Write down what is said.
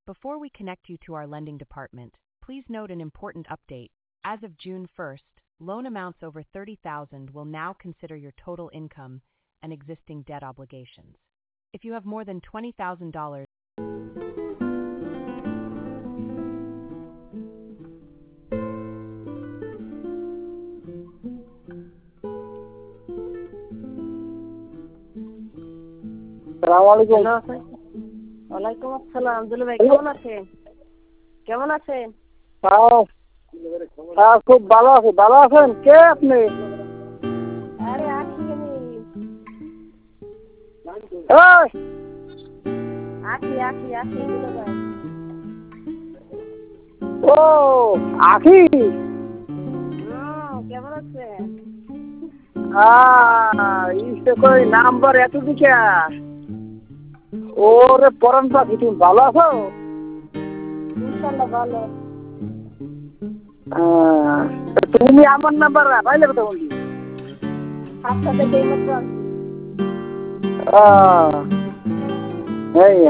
Before we connect you to our lending department, please note an important update. As of June 1st, loan amounts over $30,000 will now consider your total income and existing debt obligations. If you have more than $20,000, আসসালামু আলাইকুম। ওয়ালাইকুম আসসালাম। দুলু ভাই কেমন আছেন? কেমন আছেন? হ্যাঁ, হ্যাঁ, খুব ভালো আছি। ভালো আছেন? কে আপনি? আরে আছি আমি। এই, আছি দুলু ভাই। ও আখি। কেমন আছেন? ইসে কই নাম্বার এত দিকে ওরে পরান পাখি, তুমি ভালো আছো? ইনশাআল্লাহ ভালো। তুমি আমার নাম্বার পাইলে কথা বলছি। আপনাদের এই মাত্র এই